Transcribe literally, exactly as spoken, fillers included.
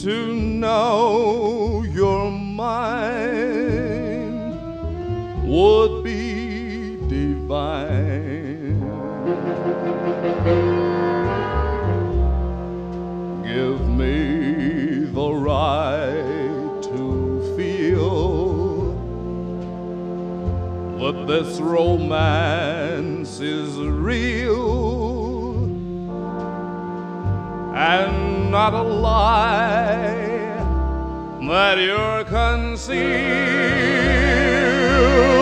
to know you're mine would be divine. Give me the right to feel that this romance is real and not a lie that you're concealed.